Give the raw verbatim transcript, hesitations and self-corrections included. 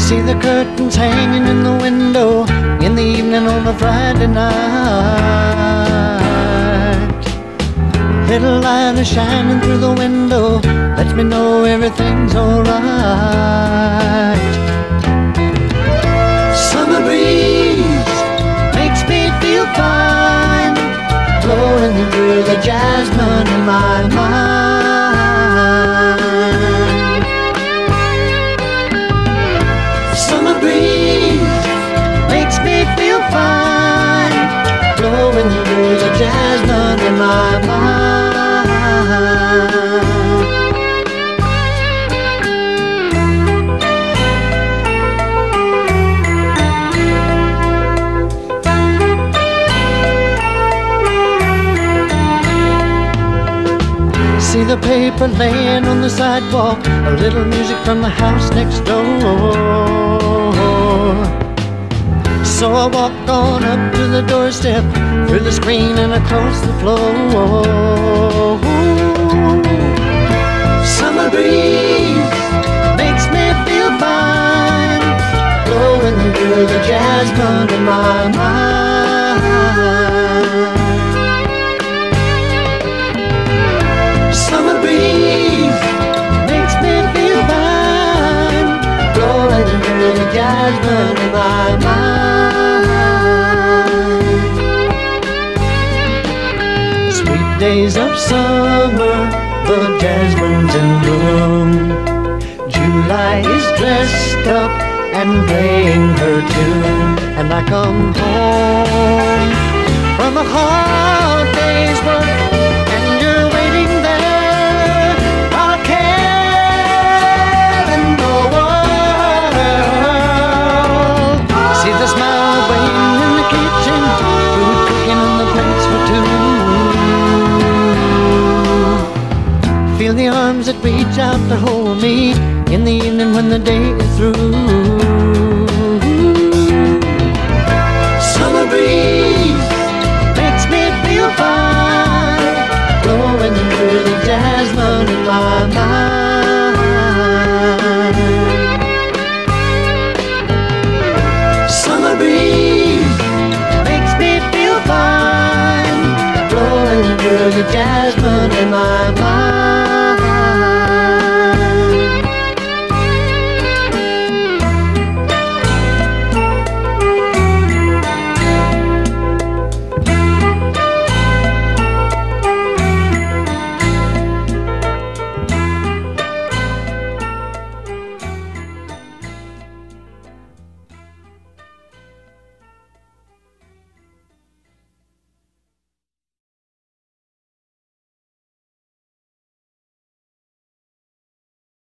See the curtains hanging in the window in the evening on a Friday night. Little light is shining through the window, lets me know everything's alright. Summer breeze makes me feel fine, blowing through the jasmine in my mind. Summer breeze makes me feel fine, blowing through the jasmine in my mind. See the paper laying on the sidewalk, a little music from the house next door. So I walk on up to the doorstep, through the screen and across the floor. Summer breeze makes me feel fine, blowing through the jasmine in my mind. Summer breeze makes me feel fine, blowing through the jasmine in my mind. Sweet days of summer, the jasmine's in bloom. July is dressed up and playing her tune, and I come home from a hard day's work, and you're waiting there. I'll care in the world. See the smile waiting in the kitchen, food cooking on the plates for two. Feel the arms that reach out to hold me in the evening when the day is through.